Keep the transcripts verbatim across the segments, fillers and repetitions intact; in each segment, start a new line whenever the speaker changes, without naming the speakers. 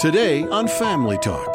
Today on Family Talk.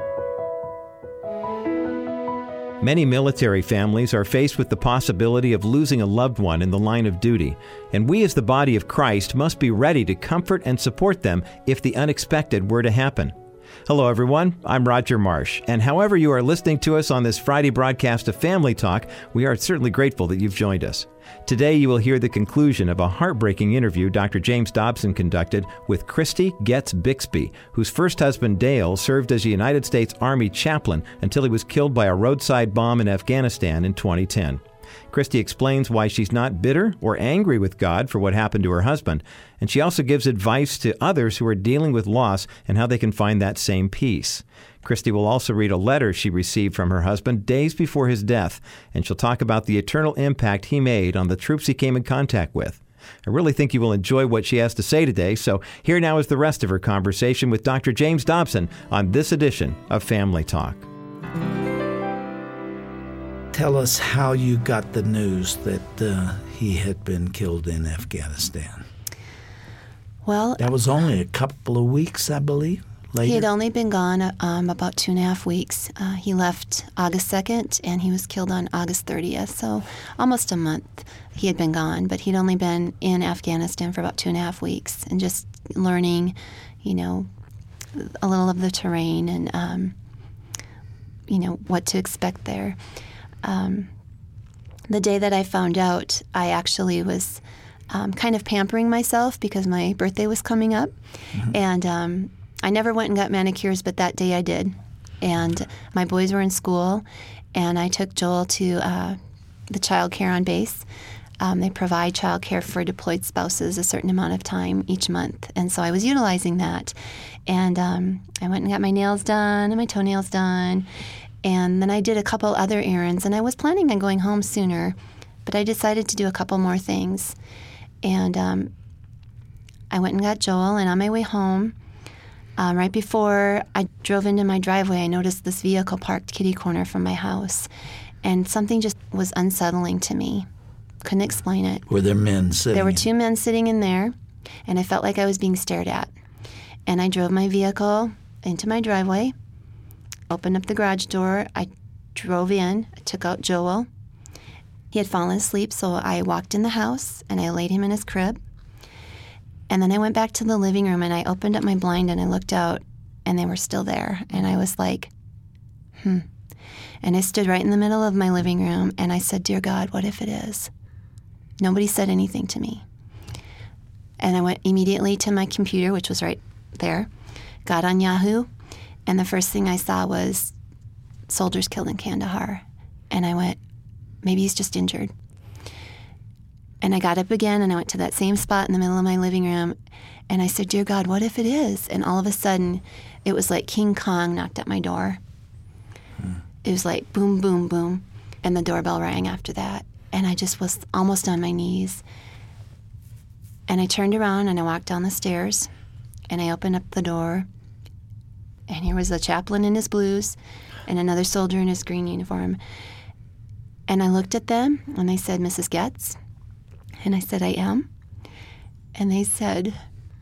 Many military families are faced with the possibility of losing a loved one in the line of duty, and we as the body of Christ must be ready to comfort and support them if the unexpected were to happen. Hello everyone, I'm Roger Marsh, and however you are listening to us on this Friday broadcast of Family Talk, we are certainly grateful that you've joined us. Today you will hear the conclusion of a heartbreaking interview Doctor James Dobson conducted with Christy Getz Bixby, whose first husband Dale served as a United States Army chaplain until he was killed by a roadside bomb in Afghanistan in twenty ten. Christy explains why she's not bitter or angry with God for what happened to her husband, and she also gives advice to others who are dealing with loss and how they can find that same peace. Christy will also read a letter she received from her husband days before his death, and she'll talk about the eternal impact he made on the troops he came in contact with. I really think you will enjoy what she has to say today, so here now is the rest of her conversation with Doctor James Dobson on this edition of Family Talk.
Tell us how you got the news that uh, he had been killed in Afghanistan.
Well,
that was only a couple of weeks, I believe, later.
He had only been gone um, about two and a half weeks. Uh, he left August second, and he was killed on August thirtieth, so almost a month he had been gone. But he'd only been in Afghanistan for about two and a half weeks and just learning, you know, a little of the terrain and, um, you know, what to expect there. Um, the day that I found out, I actually was um, kind of pampering myself because my birthday was coming up. Mm-hmm. And um, I never went and got manicures, but that day I did. And my boys were in school, and I took Joel to uh, the child care on base. Um, they provide child care for deployed spouses a certain amount of time each month. And so I was utilizing that. And um, I went and got my nails done and my toenails done. And then I did a couple other errands, and I was planning on going home sooner, but I decided to do a couple more things. And um, I went and got Joel, and on my way home, um, right before I drove into my driveway, I noticed this vehicle parked kitty corner from my house, and something just was unsettling to me. Couldn't explain it.
Were there men sitting?
There were
in?
two men sitting in there, and I felt like I was being stared at. And I drove my vehicle into my driveway, opened up the garage door. I drove in. I took out Joel. He had fallen asleep, so I walked in the house, and I laid him in his crib. And then I went back to the living room, and I opened up my blind, and I looked out, and they were still there. And I was like, hmm. And I stood right in the middle of my living room, and I said, "Dear God, what if it is?" Nobody said anything to me. And I went immediately to my computer, which was right there, got on Yahoo, and the first thing I saw was soldiers killed in Kandahar. And I went, maybe he's just injured. And I got up again, and I went to that same spot in the middle of my living room, and I said, "Dear God, what if it is?" And all of a sudden, it was like King Kong knocked at my door. Hmm. It was like boom, boom, boom, and the doorbell rang after that. And I just was almost on my knees. And I turned around, and I walked down the stairs, and I opened up the door, and here was the chaplain in his blues and another soldier in his green uniform. And I looked at them, and they said, "Missus Getz?" And I said, "I am." And they said,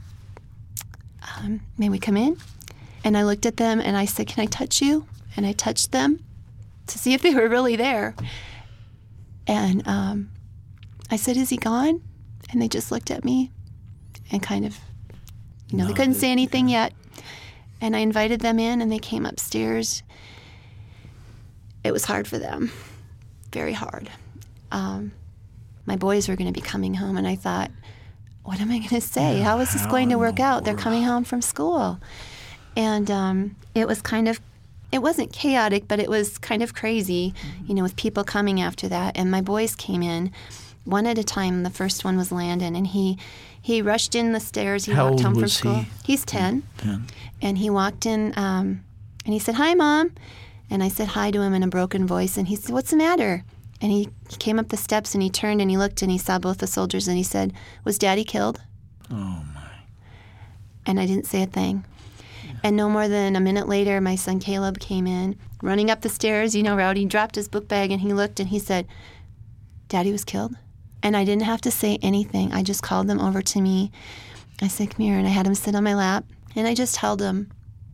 um, "May we come in?" And I looked at them, and I said, "Can I touch you?" And I touched them to see if they were really there. And um, I said, "Is he gone?" And they just looked at me and kind of, you know, no, they couldn't say anything yeah. yet. And I invited them in, and they came upstairs. It was hard for them, very hard. Um, my boys were going to be coming home, and I thought, what am I going to say? How is this going to work out? They're coming home from school. And um, it was kind of, it wasn't chaotic, but it was kind of crazy, you know, with people coming after that. And my boys came in one at a time. The first one was Landon, and he he rushed in the stairs. He
How
walked
old
home from
was
school.
he?
He's ten.
ten.
And he walked in, um, and he said, "Hi, Mom." And I said hi to him in a broken voice, and he said, "What's the matter?" And he, he came up the steps, and he turned, and he looked, and he saw both the soldiers, and he said, "Was Daddy killed?"
Oh, my.
And I didn't say a thing. Yeah. And no more than a minute later, my son Caleb came in, running up the stairs. You know, Rowdy dropped his book bag, and he looked, and he said, "Daddy was killed?" And I didn't have to say anything. I just called them over to me. I said, "Come here," and I had him sit on my lap, and I just held him.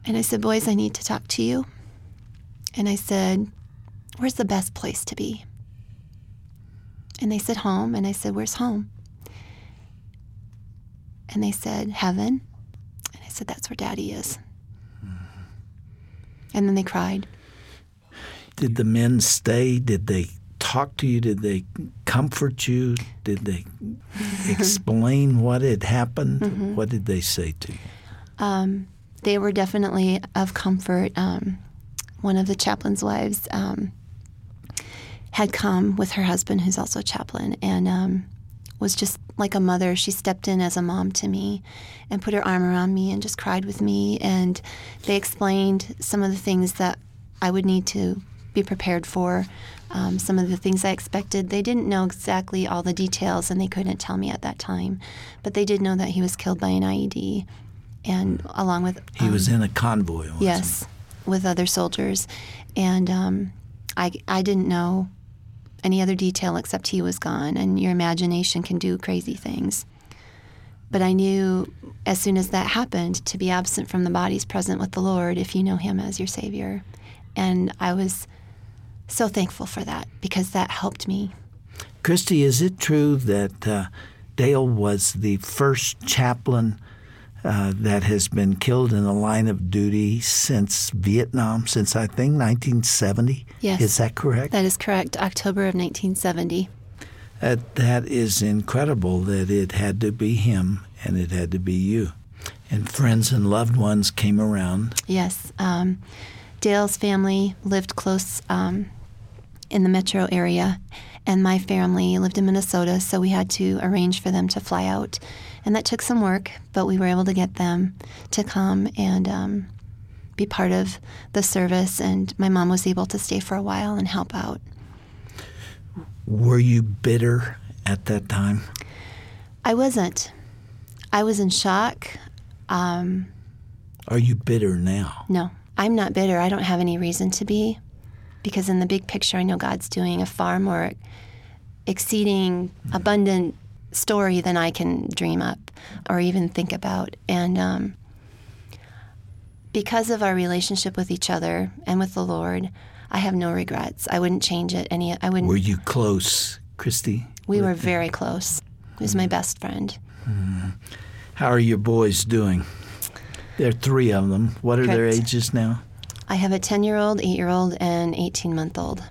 And I said, boys, I need to talk to you. And I said, where's the best place to be? And they said, home. And I said, where's home? And they said, heaven. And I said, that's where Daddy is. Mm-hmm. And then they cried.
Did the men stay? Did they talk to you? Did they comfort you? Did they explain what had happened? Mm-hmm. What did they say to you?
Um, they were definitely of comfort. Um, one of the chaplain's wives um, had come with her husband, who's also a chaplain, and um, was just like a mother. She stepped in as a mom to me and put her arm around me and just cried with me. And they explained some of the things that I would need to be prepared for, um, some of the things I expected. They didn't know exactly all the details, and they couldn't tell me at that time. But they did know that he was killed by an I E D, and along with...
He
um,
was in a convoy, wasn't
yes,
he?
With other soldiers. And um, I, I didn't know any other detail except he was gone, and your imagination can do crazy things. But I knew as soon as that happened, to be absent from the body is present with the Lord if you know him as your Savior. And I was so thankful for that, because that helped me.
Christy, is it true that uh, Dale was the first chaplain uh, that has been killed in the line of duty since Vietnam, since I think nineteen seventy?
Yes.
Is that correct?
That is correct, October of nineteen seventy.
Uh, that is incredible that it had to be him and it had to be you. And friends and loved ones came around.
Yes. Um, Dale's family lived close um, in the metro area, and my family lived in Minnesota, so we had to arrange for them to fly out. And that took some work, but we were able to get them to come and um, be part of the service, and my mom was able to stay for a while and help out.
Were you bitter at that time?
I wasn't. I was in shock. Um,
Are you bitter now?
No. I'm not bitter. I don't have any reason to be, because in the big picture, I know God's doing a far more exceeding, abundant story than I can dream up or even think about. And um, because of our relationship with each other and with the Lord, I have no regrets. I wouldn't change it. Any. I wouldn't.
Were you close, Christy?
We were very close. He was my best friend.
Mm-hmm. How are your boys doing? There are three of them. What are
Correct.
their ages now?
I have a ten-year-old, eight-year-old, and eighteen-month-old.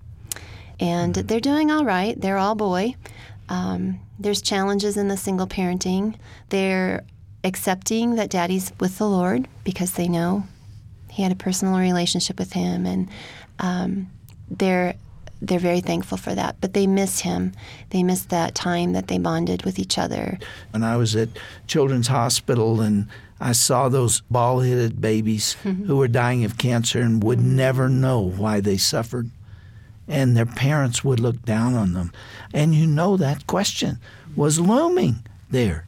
And they're doing all right. They're all boy. Um, there's challenges in the single parenting. They're accepting that Daddy's with the Lord because they know he had a personal relationship with him, and um, they're they're very thankful for that. But they miss him. They miss that time that they bonded with each other.
When I was at Children's Hospital and I saw those bald-headed babies mm-hmm. who were dying of cancer and would mm-hmm. never know why they suffered, and their parents would look down on them. And you know that question was looming there.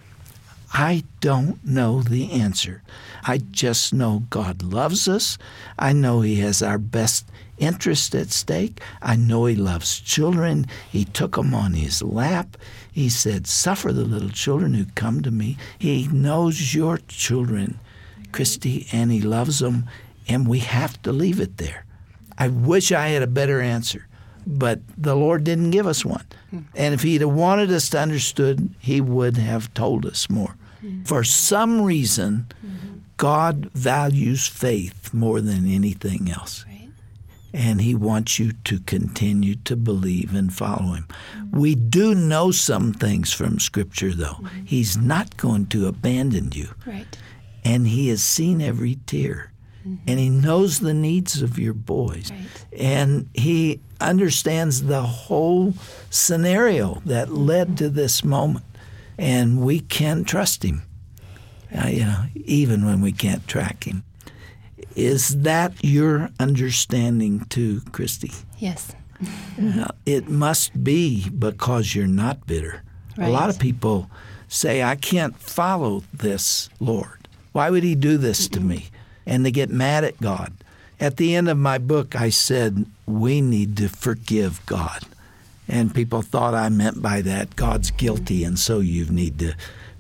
I don't know the answer. I just know God loves us. I know he has our best interest at stake. I know he loves children. He took them on his lap. He said, suffer the little children who come to me. He knows your children, Christy, and he loves them, and we have to leave it there. I wish I had a better answer, but the Lord didn't give us one. And if he'd have wanted us to understood, he would have told us more. For some reason, mm-hmm. God values faith more than anything else. Right. And he wants you to continue to believe and follow him. Mm-hmm. We do know some things from Scripture, though. Mm-hmm. He's not going to abandon you.
Right.
And he has seen every tear. Mm-hmm. And he knows the needs of your boys. Right. And he understands the whole scenario that mm-hmm. led to this moment. And we can trust him, uh, you know, even when we can't track him. Is that your understanding too, Christy?
Yes.
uh, it must be because you're not bitter.
Right.
A lot of people say, I can't follow this, Lord. Why would he do this to me? And they get mad at God. At the end of my book, I said, we need to forgive God. And people thought I meant by that, God's guilty, and so you need to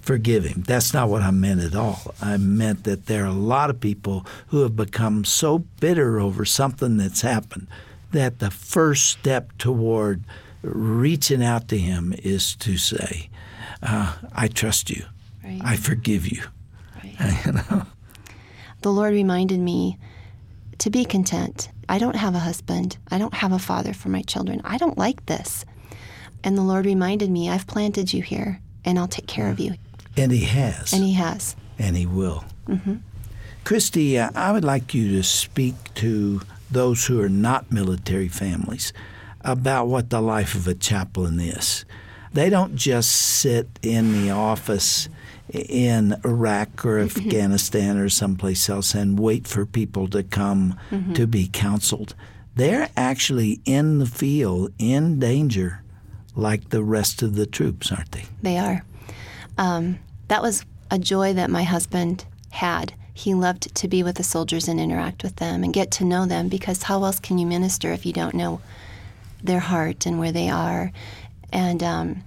forgive him. That's not what I meant at all. I meant that there are a lot of people who have become so bitter over something that's happened that the first step toward reaching out to him is to say, uh, I trust you.
Right.
I forgive you.
Right.
You know?
The Lord reminded me to be content. I don't have a husband. I don't have a father for my children. I don't like this. And the Lord reminded me, I've planted you here, and I'll take care of you.
And he has.
And he has.
And he will.
Mm-hmm.
Christy, uh, I would like you to speak to those who are not military families about what the life of a chaplain is. They don't just sit in the office in Iraq or Afghanistan or someplace else and wait for people to come mm-hmm. to be counseled. They're actually in the field, in danger, like the rest of the troops, aren't they?
They are. Um, that was a joy that my husband had. He loved to be with the soldiers and interact with them and get to know them, because how else can you minister if you don't know their heart and where they are? And um,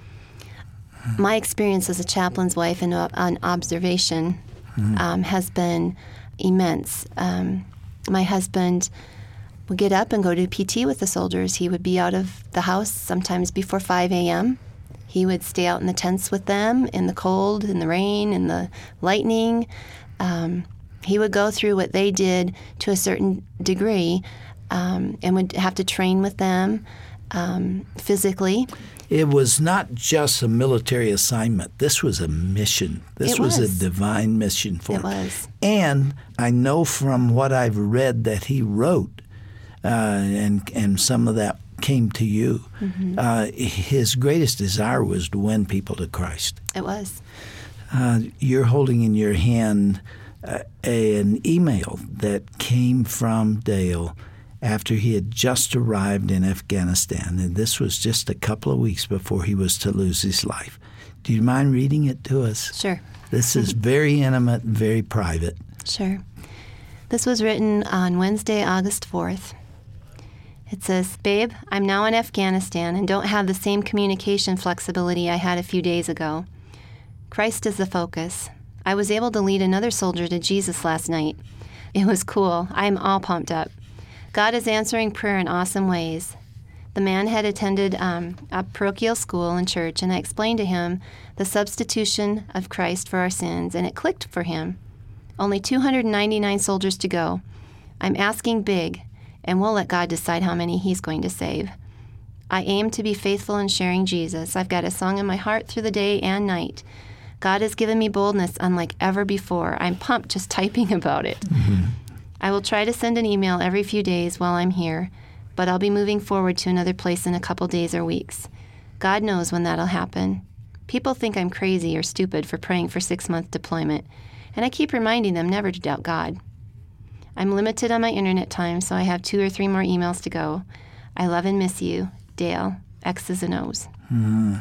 my experience as a chaplain's wife and uh, on observation mm-hmm. um, has been immense. Um, my husband would get up and go to P T with the soldiers. He would be out of the house sometimes before five a.m. He would stay out in the tents with them in the cold, in the rain, in the lightning. Um, he would go through what they did to a certain degree um, and would have to train with them um, physically.
It was not just a military assignment. This was a mission. This
it
was.
was
a divine mission for
it
him.
was.
And I know from what I've read that he wrote, uh, and and some of that came to you, mm-hmm. uh, his greatest desire was to win people to Christ.
It was.
Uh, you're holding in your hand uh, a, an email that came from Dale after he had just arrived in Afghanistan, and this was just a couple of weeks before he was to lose his life. Do you mind reading it to us?
Sure.
This is very intimate and very private.
Sure. This was written on Wednesday, August fourth. It says, "Babe, I'm now in Afghanistan and don't have the same communication flexibility I had a few days ago. Christ is the focus. I was able to lead another soldier to Jesus last night. It was cool. I am all pumped up. God is answering prayer in awesome ways. The man had attended um, a parochial school and church, and I explained to him the substitution of Christ for our sins, and it clicked for him. Only two hundred ninety-nine soldiers to go. I'm asking big, and we'll let God decide how many he's going to save. I aim to be faithful in sharing Jesus. I've got a song in my heart through the day and night. God has given me boldness unlike ever before. I'm pumped just typing about it. Mm-hmm. I will try to send an email every few days while I'm here, but I'll be moving forward to another place in a couple days or weeks. God knows when that'll happen. People think I'm crazy or stupid for praying for six-month deployment, and I keep reminding them never to doubt God. I'm limited on my internet time, so I have two or three more emails to go. I love and miss you, Dale, X's and O's."
Mm.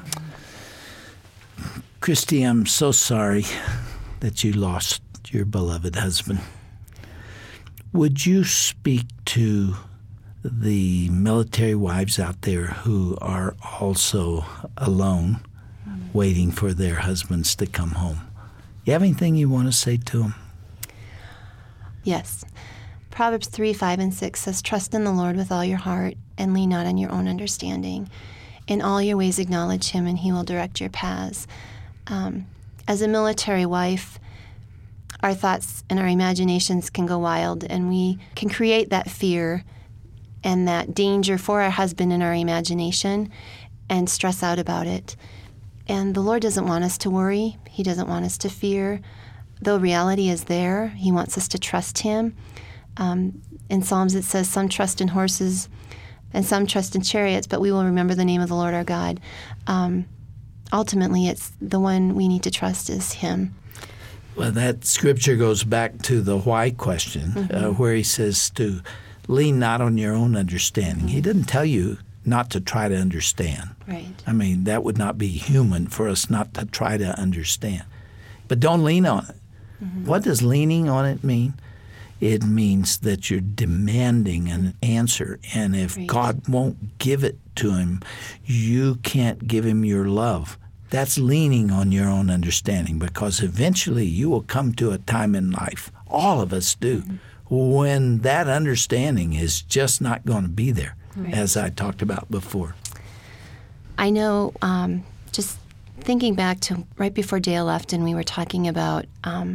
Christy, I'm so sorry that you lost your beloved husband. Would you speak to the military wives out there who are also alone, mm-hmm. waiting for their husbands to come home? You have anything you want to say to them?
Yes. Proverbs three, five, and six says, "Trust in the Lord with all your heart and lean not on your own understanding. In all your ways acknowledge him, and he will direct your paths." Um, as a military wife, our thoughts and our imaginations can go wild, and we can create that fear and that danger for our husband in our imagination and stress out about it. And the Lord doesn't want us to worry. He doesn't want us to fear. Though reality is there, he wants us to trust him. Um, in Psalms it says, "Some trust in horses and some trust in chariots, but we will remember the name of the Lord our God." Um, ultimately, it's the one we need to trust is him.
Well, that scripture goes back to the why question, mm-hmm. uh, where he says to lean not on your own understanding. He didn't tell you not to try to understand.
Right.
I mean, that would not be human for us not to try to understand. But don't lean on it. Mm-hmm. What does leaning on it mean? It means that you're demanding an answer, and if
right.
God won't give it to him, you can't give him your love. That's leaning on your own understanding, because eventually you will come to a time in life, all of us do, mm-hmm. when that understanding is just not going to be there, right. as I talked about before.
I know, um, just thinking back to right before Dale left, and we were talking about um,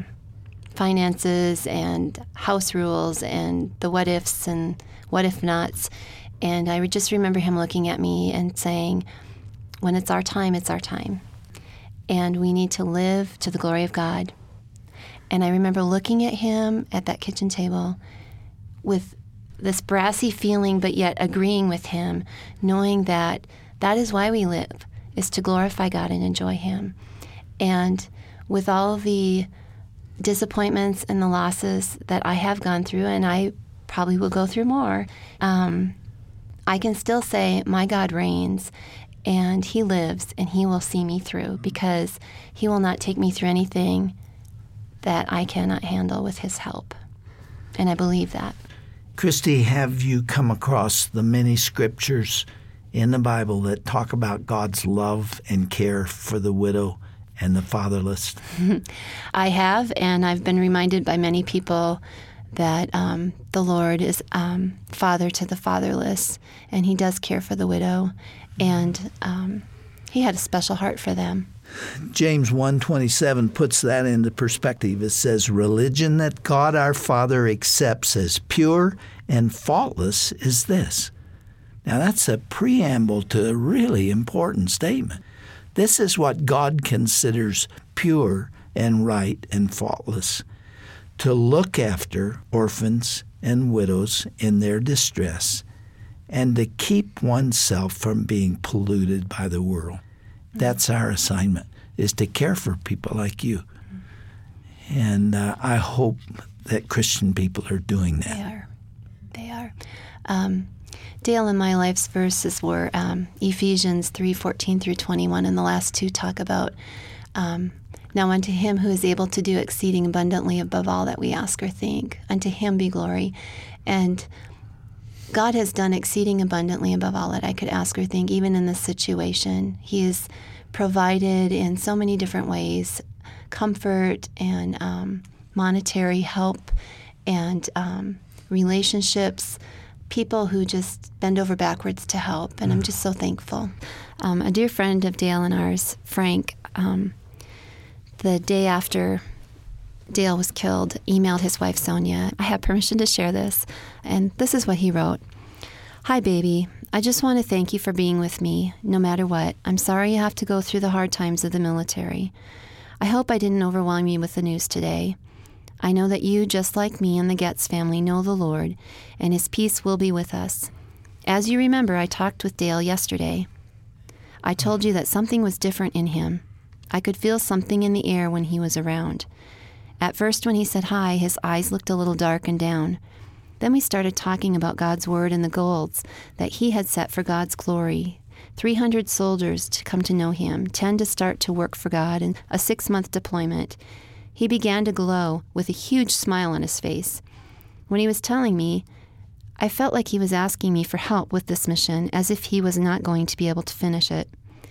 finances and house rules and the what ifs and what if nots, and I just remember him looking at me and saying, when it's our time, it's our time. And we need to live to the glory of God. And I remember looking at him at that kitchen table with this brassy feeling, but yet agreeing with him, knowing that that is why we live, is to glorify God and enjoy him. And with all the disappointments and the losses that I have gone through, and I probably will go through more, um, I can still say my God reigns, and he lives, and he will see me through, because he will not take me through anything that I cannot handle with his help. And I believe that.
Christy, have you come across the many scriptures in the Bible that talk about God's love and care for the widow and the fatherless?
I have, and I've been reminded by many people that um, the Lord is um, father to the fatherless, and he does care for the widow, and um, he had a special heart for them.
James one twenty-seven puts that into perspective. It says, religion that God our Father accepts as pure and faultless is this. Now that's a preamble to a really important statement. This is what God considers pure and right and faultless: to look after orphans and widows in their distress, and to keep oneself from being polluted by the world. That's our assignment, is to care for people like you. And uh, I hope that Christian people are doing that.
They are. They are. Um, Dale and my life's verses were um, Ephesians three fourteen through twenty-one, and the last two talk about um, now unto him who is able to do exceeding abundantly above all that we ask or think, unto him be glory. And God has done exceeding abundantly above all that I could ask or think, even in this situation. He has provided in so many different ways, comfort and um, monetary help and um, relationships, people who just bend over backwards to help, and I'm just so thankful. Um, a dear friend of Dale and ours, Frank, um, the day after Dale was killed, emailed his wife, Sonia. I have permission to share this, and this is what he wrote. Hi, baby. I just want to thank you for being with me, no matter what. I'm sorry you have to go through the hard times of the military. I hope I didn't overwhelm you with the news today. I know that you, just like me and the Getz family, know the Lord, and his peace will be with us. As you remember, I talked with Dale yesterday. I told you that something was different in him. I could feel something in the air when he was around. At first, when he said hi, his eyes looked a little dark and down. Then we started talking about God's word and the goals that he had set for God's glory. three hundred soldiers to come to know him, ten to start to work for God, and a six-month deployment. He began to glow with a huge smile on his face. When he was telling me, I felt like he was asking me for help with this mission, as if he was not going to be able to finish it.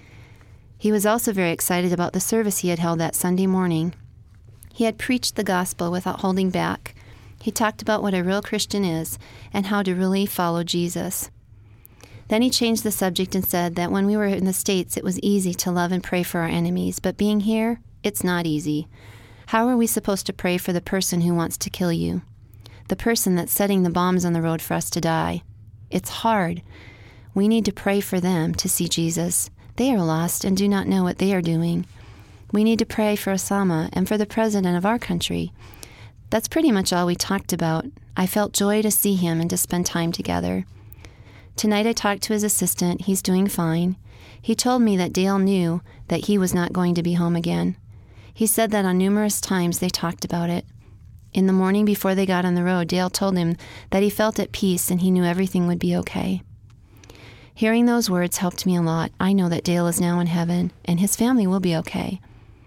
He was also very excited about the service he had held that Sunday morning. He had preached the gospel without holding back. He talked about what a real Christian is and how to really follow Jesus. Then he changed the subject and said that when we were in the States, it was easy to love and pray for our enemies, but being here, it's not easy. How are we supposed to pray for the person who wants to kill you? The person that's setting the bombs on the road for us to die? It's hard. We need to pray for them to see Jesus. They are lost and do not know what they are doing. We need to pray for Osama and for the president of our country. That's pretty much all we talked about. I felt joy to see him and to spend time together. Tonight I talked to his assistant. He's doing fine. He told me that Dale knew that he was not going to be home again. He said that on numerous times they talked about it. In the morning before they got on the road, Dale told him that he felt at peace and he knew everything would be okay. Hearing those words helped me a lot. I know that Dale is now in heaven and his family will be okay.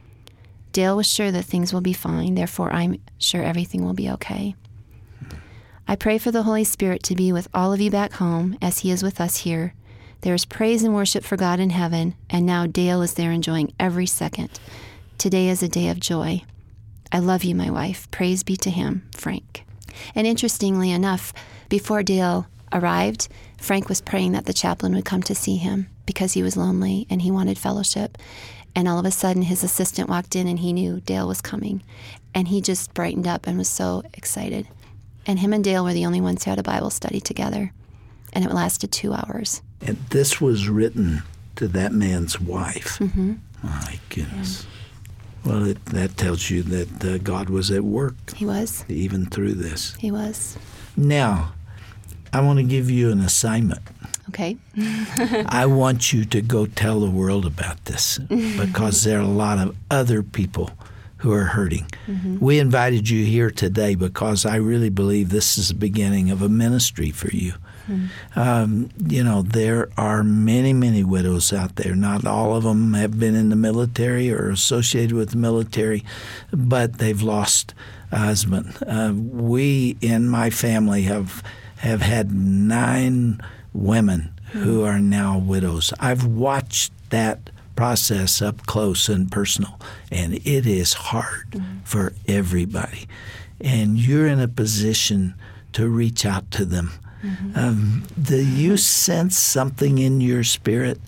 Dale was sure that things will be fine, therefore I'm sure everything will be okay. I pray for the Holy Spirit to be with all of you back home as he is with us here, There's praise and worship for God in heaven, and now Dale is there enjoying every second. Today is a day of joy. I love you, my wife. Praise be to him, Frank. And interestingly enough, before Dale arrived, Frank was praying that the chaplain would come to see him because he was lonely and he wanted fellowship. And all of a sudden, his assistant walked in and he knew Dale was coming. And he just brightened up and was so excited. And him and Dale were the only ones who had a Bible study together. And it lasted two hours.
And this was written to that man's wife.
Mm-hmm.
My goodness. Yeah. Well, it, that tells you that uh, God was at work.
He was.
Even through this.
He was.
Now, I want to give you an assignment.
Okay.
I want you to go tell the world about this because there are a lot of other people who are hurting. Mm-hmm. We invited you here today because I really believe this is the beginning of a ministry for you. Mm-hmm. Um, you know, there are many, many widows out there. Not all of them have been in the military or associated with the military, but they've lost a husband. Uh, we in my family have have had nine women who are now widows. I've watched that process up close and personal, and it is hard mm-hmm. for everybody. And you're in a position to reach out to them. Mm-hmm. Um, do you sense something in your spirit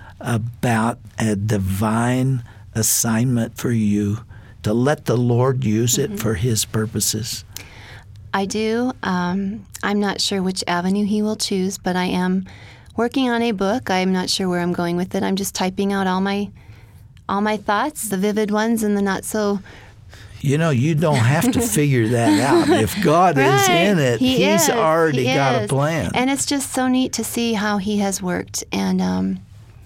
about a divine assignment for you to let the Lord use mm-hmm. it for His purposes?
I do. Um, I'm not sure which avenue He will choose, but I am working on a book. I'm not sure where I'm going with it. I'm just typing out all my all my thoughts, the vivid ones and the not so.
You know, you don't have to figure that out. If God right. is in it,
he
He's
is.
already
he
got
is.
a plan.
And it's just so neat to see how He has worked. And um,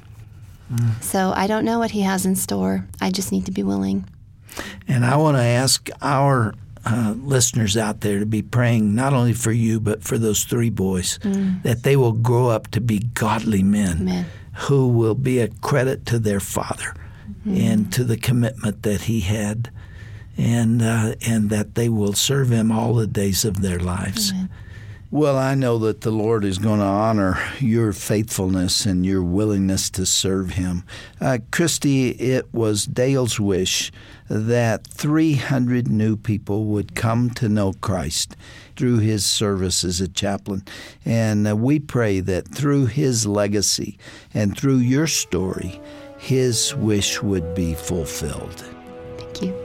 mm. so I don't know what He has in store. I just need to be willing.
And I want to ask our Uh, listeners out there to be praying not only for you but for those three boys, mm. that they will grow up to be godly men
Amen.
Who will be a credit to their father mm. and to the commitment that he had, and uh, and that they will serve him all the days of their lives. Amen. Well, I know that the Lord is going to honor your faithfulness and your willingness to serve Him. Uh, Christy, it was Dale's wish that three hundred new people would come to know Christ through his service as a chaplain. And uh, we pray that through his legacy and through your story, his wish would be fulfilled.
Thank you.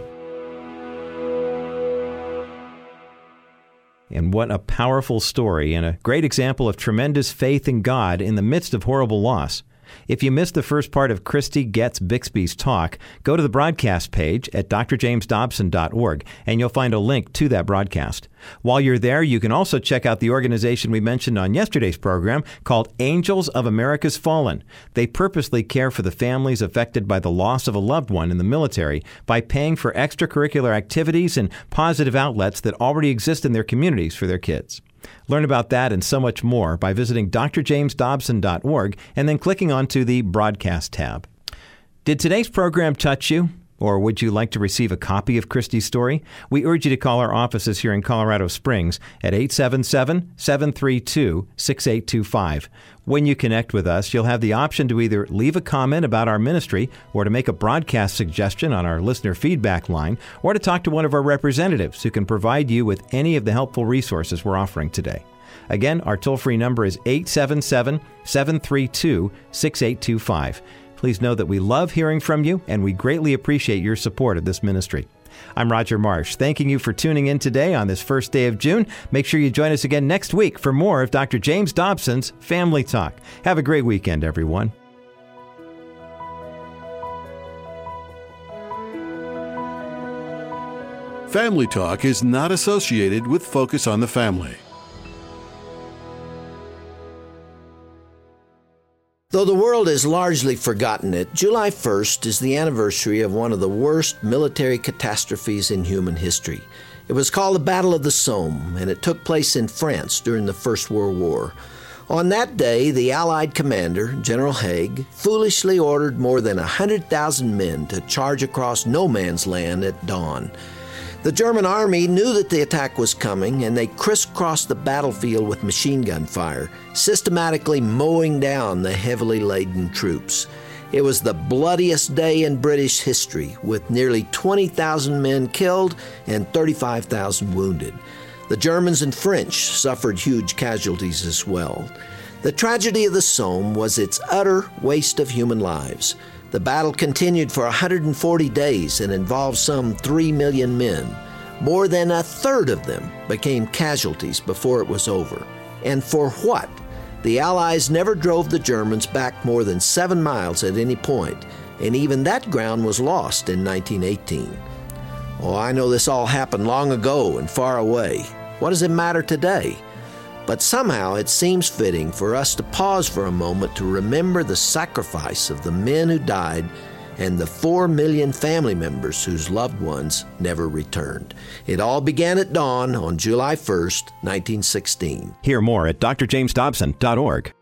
And what a powerful story and a great example of tremendous faith in God in the midst of horrible loss. If you missed the first part of Christy Getz Bixby's talk, go to the broadcast page at d r james dobson dot org and you'll find a link to that broadcast. While you're there, you can also check out the organization we mentioned on yesterday's program called Angels of America's Fallen. They purposely care for the families affected by the loss of a loved one in the military by paying for extracurricular activities and positive outlets that already exist in their communities for their kids. Learn about that and so much more by visiting d r james dobson dot org and then clicking onto the Broadcast tab. Did today's program touch you? Or would you like to receive a copy of Christy's story? We urge you to call our offices here in Colorado Springs at eight seven seven, seven three two, six eight two five. When you connect with us, you'll have the option to either leave a comment about our ministry or to make a broadcast suggestion on our listener feedback line or to talk to one of our representatives who can provide you with any of the helpful resources we're offering today. Again, our toll-free number is eight seven seven, seven three two, six eight two five. Please know that we love hearing from you, and we greatly appreciate your support of this ministry. I'm Roger Marsh, thanking you for tuning in today on this first day of June. Make sure you join us again next week for more of Doctor James Dobson's Family Talk. Have a great weekend, everyone.
Family Talk is not associated with Focus on the Family.
Though the world has largely forgotten it, July first is the anniversary of one of the worst military catastrophes in human history. It was called the Battle of the Somme, and it took place in France during the First World War. On that day, the Allied commander, General Haig, foolishly ordered more than one hundred thousand men to charge across no man's land at dawn. The German army knew that the attack was coming, and they crisscrossed the battlefield with machine gun fire, systematically mowing down the heavily laden troops. It was the bloodiest day in British history, with nearly twenty thousand men killed and thirty-five thousand wounded. The Germans and French suffered huge casualties as well. The tragedy of the Somme was its utter waste of human lives. The battle continued for one hundred forty days and involved some three million men. More than a third of them became casualties before it was over. And for what? The Allies never drove the Germans back more than seven miles at any point, and even that ground was lost in nineteen eighteen. Oh, I know this all happened long ago and far away. What does it matter today? But somehow it seems fitting for us to pause for a moment to remember the sacrifice of the men who died and the four million family members whose loved ones never returned. It all began at dawn on July first, nineteen sixteen.
Hear more at d r james dobson dot org.